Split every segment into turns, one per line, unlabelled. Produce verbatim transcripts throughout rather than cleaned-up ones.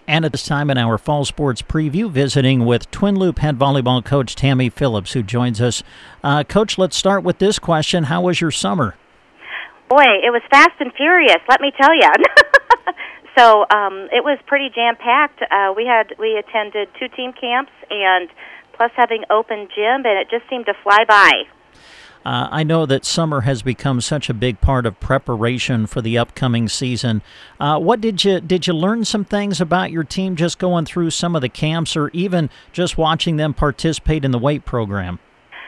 And at this time in our fall sports preview, visiting with Twin Loup head volleyball coach Tammy Phillips, who joins us. Uh, coach, let's start with this question. How was your summer?
Boy, it was fast and furious, let me tell you. so um, it was pretty jam-packed. Uh, we had we attended two team camps and plus having open gym, and it just seemed to fly by.
Uh, I know that summer has become such a big part of preparation for the upcoming season. Uh, what did you did you learn some things about your team just going through some of the camps, or even just watching them participate in the weight program?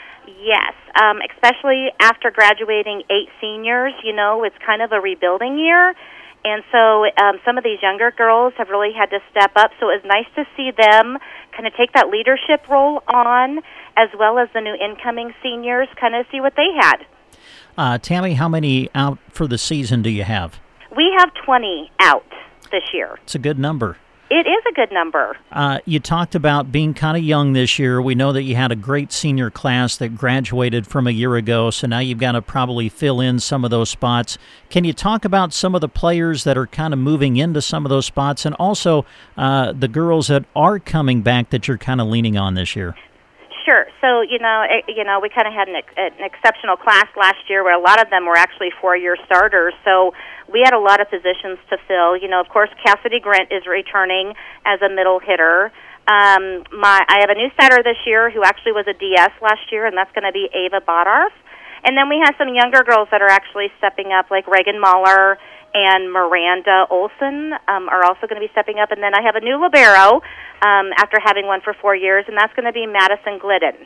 Yes, um, especially after graduating eight seniors. You know, it's kind of a rebuilding year, and so um, some of these younger girls have really had to step up. So it was nice to see them kind of take that leadership role on, as well as the new incoming seniors, kind of see what they had.
Uh, Tammy, how many out for the season do you have?
We have twenty out this year.
It's a good number.
It is a good number.
Uh, you talked about being kind of young this year. We know that you had a great senior class that graduated from a year ago, so now you've got to probably fill in some of those spots. Can you talk about some of the players that are kind of moving into some of those spots, and also uh, the girls that are coming back that you're kind of leaning on this year?
Sure. So, you know, it, you know, we kind of had an, an exceptional class last year where a lot of them were actually four-year starters. So we had a lot of positions to fill. You know, of course, Cassidy Grant is returning as a middle hitter. Um, my, I have a new setter this year who actually was a D S last year, and that's going to be Ava Bodarf. And then we have some younger girls that are actually stepping up, like Reagan Mahler and Miranda Olson um, are also going to be stepping up. And then I have a new libero um, after having one for four years, and that's going to be Madison Glidden.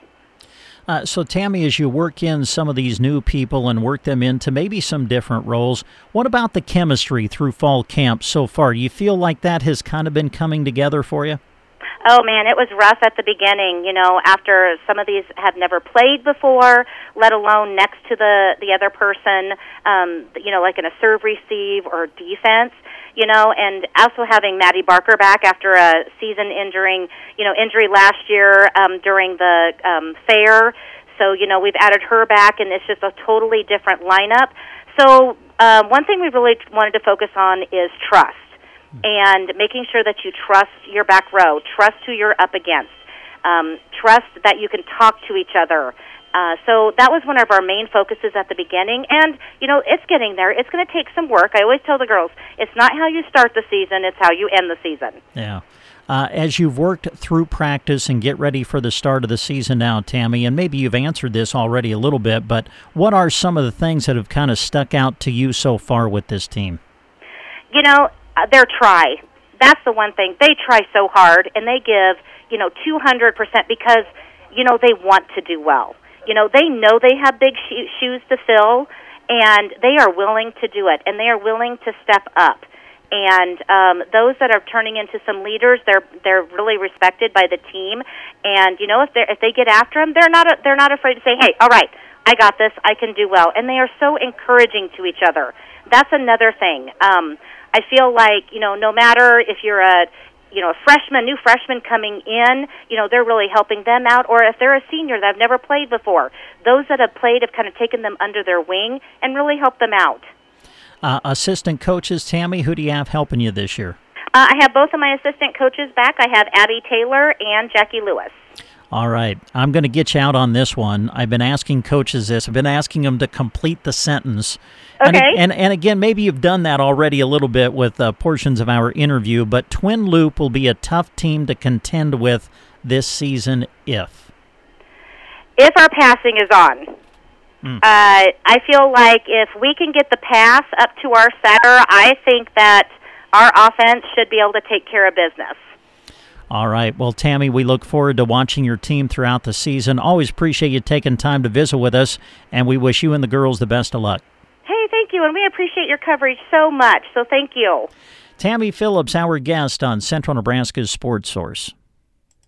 Uh, so, Tammy, as you work in some of these new people and work them into maybe some different roles, what about the chemistry through fall camp so far? Do you feel like that has kind of been coming together for you?
Oh, man, it was rough at the beginning, you know, after some of these have never played before, let alone next to the, the other person, um, you know, like in a serve-receive or defense, you know, and also having Maddie Barker back after a season-injuring, you know, injury last year um, during the um, fair. So, you know, we've added her back, and it's just a totally different lineup. So um, one thing we really wanted to focus on is trust. And making sure that you trust your back row, trust who you're up against, um, trust that you can talk to each other. Uh, so that was one of our main focuses at the beginning. And, you know, it's getting there. It's going to take some work. I always tell the girls, it's not how you start the season, it's how you end the season.
Yeah. Uh, as you've worked through practice and get ready for the start of the season now, Tammy, and maybe you've answered this already a little bit, but what are some of the things that have kind of stuck out to you so far with this team?
You know, Uh, their try. That's the one thing. They try so hard, and they give, you know, two hundred percent because, you know, they want to do well. You know, they know they have big sho- shoes to fill, and they are willing to do it, and they are willing to step up. And um, those that are turning into some leaders, they're they're really respected by the team. And you know, if they if they get after them, they're not a, they're not afraid to say, "Hey, all right, I got this. I can do well." And they are so encouraging to each other. That's another thing. Um, I feel like, you know, no matter if you're a, you know, a freshman, new freshman coming in, you know, they're really helping them out. Or if they're a senior that have never played before, those that have played have kind of taken them under their wing and really helped them out.
Uh, assistant coaches, Tammy, who do you have helping you this year?
Uh, I have both of my assistant coaches back. I have Abby Taylor and Jackie Lewis.
All right. I'm going to get you out on this one. I've been asking coaches this. I've been asking them to complete the sentence.
Okay.
And, and, and again, maybe you've done that already a little bit with uh, portions of our interview, but Twin Loup will be a tough team to contend with this season if?
If our passing is on. Mm. Uh, I feel like if we can get the pass up to our setter, I think that our offense should be able to take care of business.
All right. Well, Tammy, we look forward to watching your team throughout the season. Always appreciate you taking time to visit with us, and we wish you and the girls the best of luck.
Hey, thank you, and we appreciate your coverage so much, so thank you.
Tammy Phillips, our guest on Central Nebraska's Sports Source.